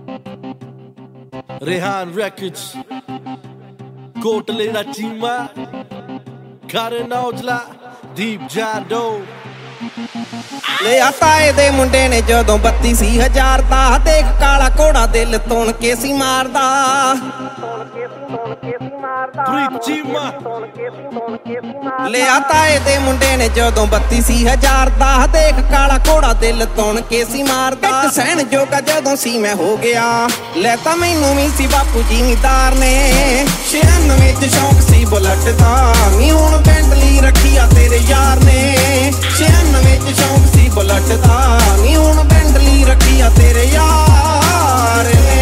Rehan Records, Kotale da Chima, Karan Aujla, Deep Jado। ਲਿਆ ਤਾਏ ਦੇ ਮੁੰਡੇ ਨੇ ਜਦੋਂ 32,000 ਦਾ ਦੇਖ ਕਾਲਾ ਘੋੜਾ ਦਿਲ ਤੋਣ ਕੇ ਸੀ ਮਾਰਦਾ ਲਿਆ ਤਾਏ ਦੇ ਮੁੰਡੇ ਨੇ ਜਦੋਂ 32,000 ਦਾ ਦੇਖ ਕਾਲਾ ਘੋੜਾ ਦਿਲ ਤੋਣ ਕੇ ਸੀ ਮਾਰਦਾ ਇੱਕ ਸਹਿਣ ਜੋਗਾ ਜਦੋਂ ਸੀ ਮੈਂ ਹੋ ਗਿਆ ਲੈ ਤਾਂ ਮੈਨੂੰ ਵੀ ਸੀ ਬਾਪੂ ਜ਼ਿਮੀਦਾਰ ਨੇ 96 ਚ ਸ਼ੌਂਕ ਸੀ ਬੁਲਟ ਦਾ ਨੀ ਹੁਣ ਬੈਂਟਲੀ ਰੱਖੀ ਆ ਤੇਰੇ ਯਾਰ ਨੇ 96 ਚ ਸ਼ੌਂਕ ਸੀ ਬੁਲਟ ਦਾ ਨੀ ਹੁਣ ਬੈਂਟਲੀ ਰੱਖੀ ਆ ਤੇਰੇ ਯਾਰ ਨੇ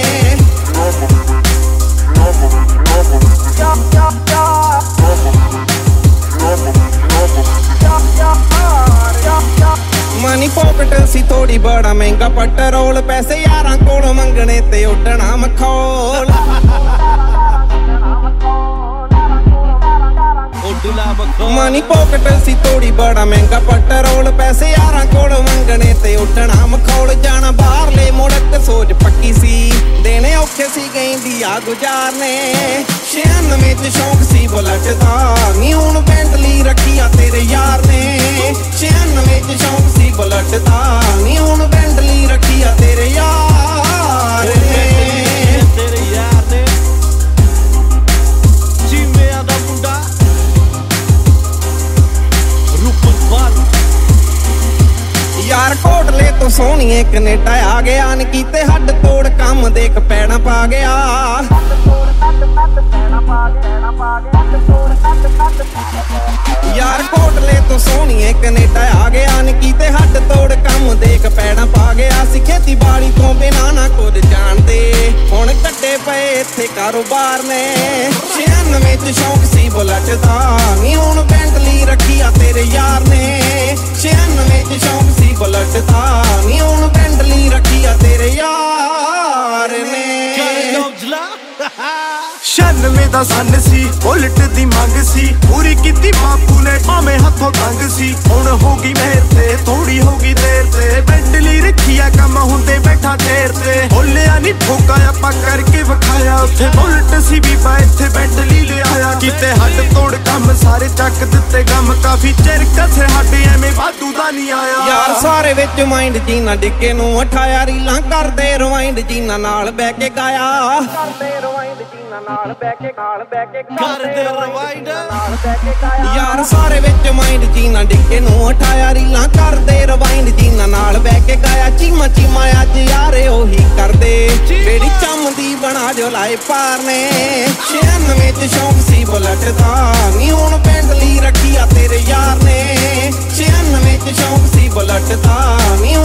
ਮਨੀ ਪੋਕਟ ਸੀ ਥੋੜੀ ਬੜਾ ਮਹਿੰਗਾ ਪੈਟਰੋਲ ਪੈਸੇ ਯਾਰਾਂ ਕੋਲ ਮੰਗਣੇ ਤੇ ਉੱਡਣਾ ਮਖੌਲ ਮਨੀ ਪੋਕਟ ਸੀ ਥੋੜੀ ਬੜਾ ਮਹਿੰਗਾ ਪੈਟਰੋਲ ਪੈਸੇ ਯਾਰਾਂ ਕੋਲ ਮੰਗਣੇ ਤੇ ਉੱਡਣਾ ਮਖੌਲ ਜਾਣਾ ਬਾਹਰਲੇ ਮੁੜਕ ਸੋਚ ਪੱਕੀ ਸੀ ਦੇਣੇ ਔਖੇ ਸੀ ਗਈਂਦੀ ਆ ਗੁਜ਼ਾਰਨੇ 96 ਚ ਸ਼ੌਂਕ ਸੀ ਬੁਲਟ ਦਾ ਨੀ ਹੁਣ ਬੈਂਟਲੀ ਰੱਖੀ ਆ ਤੇਰੇ ਯਾਰ ਨੇ 96 ਚ ਸ਼ੌਂਕ ਸੀ ਬੁਲਟ ਦਾ ਨੀ ਹੁਣ ਬੈਂਟਲੀ ਰੱਖੀ ਆ ਤੇਰੇ ਯਾਰ ਨੇ ਯਾਰ ਕੋਟਲੇ ਤੋਂ ਸੋਹਣੀਏ ਕੈਨੇਡਾ ਆ ਗਿਆ ਨ ਕੀਤੇ ਹੱਡ ਤੋੜ ਕੰਮ ਦੇਖ ਪੈਣਾ ਪਾ ਗਿਆ ਯਾਰ ਕੋਟਲੇ ਤੋਂ ਸੋਹਣੀਏ ਕੈਨੇਡਾ ਆ ਗਿਆ ਨ ਕੀਤੇ ਹੱਡ ਤੋੜ ਕੰਮ ਦੇਖ ਪੈਣਾ ਪਾ ਗਿਆ ਸੀ ਖੇਤੀਬਾੜੀ ਤੋਂ ਬਿਨਾਂ ਨਾ ਕੁਝ ਜਾਣਦੇ ਹੁਣ ਕੱਟੇ ਪਏ ਇੱਥੇ ਕਾਰੋਬਾਰ ਨੇ 96 ਚ ਸ਼ੌਂਕ ਸੀ ਬੁਲਟ ਦਾ ਨੀ ਹੁਣ ਬੈਂਟਲੀ ਰੱਖੀ ਆ ਤੇਰੇ ਯਾਰ ਨੇ 96 ਚ ਸ਼ੌਂਕ ਸੀ ਬੁਲਟ ਦਾ ਨੀ ਹੁਣ ਬੈਂਟਲੀ ਰੱਖੀ ਆ ਤੇਰੇ ਯਾਰ ਨੇ 96 ਦਾ ਸੰਨ ਸੀ ਬੁਲਟ ਦੀ ਮੰਗ ਸੀ ਪੂਰੀ ਕੀਤੀ ਬਾਪੂ ਨੇ ਭਾਵੇਂ ਹੱਥੋਂ ਤੰਗ ਸੀ ਹੁਣ ਹੋ ਗਈ ਮਿਹਰ ਤੇ ਥੋੜੀ ਹੋ ਗਈ ਦੇਰ ਤੇ ਬੈਂਟਲੀ ਰੱਖੀ ਆ ਕੰਮ ਹੁੰਦੇ ਬੈਠਾ ਦੇਰ ਤੇ ਬੋਲਿਆ ਨੀ ਠੋਕਾ ਆਪਾਂ ਕਰਕੇ ਵਿਖਾਇਆ ਉੱਥੇ ਬੁਲਟ ਸੀ ਵੀ ਪਾ ਇੱਥੇ ਬੈਂਟਲੀ ਲਿਆਇਆ ਕਿਤੇ ਹੱਡ ਤੋੜ ਕੰਮ ਸਾਰੇ ਚੱਕ ਦਿੱਤੇ ਗਮ ਕਾਫੀ ਚਿਰ ਕਸੇ ਸਾਡੇ ਐਵੇਂ ਵਾਧੂ ਦਾ ਨਹੀਂ ਆਇਆ ਯਾਰ ਸਾਰੇ ਵਿੱਚ ਮਾਈਂਡ ਜੀਨਾ ਡਿੱਕੇ ਨੂੰ ਉਠਾਇਆ ਰੀਲਾਂ ਕਰਦੇ ਰਵਾਈਂਡ ਜੀਨਾ ਨਾਲ ਬਹਿ ਕੇ ਗਾਇਆ ਕਰਦੇ ਰਵਾਈਂਡ ਜੀਨਾ ਨਾਲ ਬਹਿ ਕੇ ਕਰਦੇ ਰਵਾਈਂਡ ਯਾਰ ਸਾਰੇ ਵਿੱਚ ਮਾਈਂਡ ਜੀਨਾ ਡਿੱਕੇ ਨੂੰ ਉਠਾਇਆ ਰੀਲਾਂ ਕਰਦੇ ਰਵਾਈਂਡ ਜੀਨਾ ਨਾਲ ਬਹਿ ਕੇ ਗਾਇਆ ਚੀਮਾ ਚੀਮਾ ਅੱਜ ਯਾਰੇ ਉਹੀ ਕਰਦੇ ਬੇੜੀ ਚੰਮਦੀ ਬਣਾ ਜੋ ਲਾਏ ਪਾਰ ਨੇ 96 ਚ ਸ਼ੌਂਕ ਸੀ ਬੁਲਟ ਦਾ ਨੀ ਹੁਣ ਬੈਂਟਲੀ ਰੱਖੀ ਆ ਤੇਰੇ ਯਾਰ ਨੇ 96 ਚ ਸ਼ੌਂਕ ਸੀ ਬੁਲਟ ਦਾ ਨੀ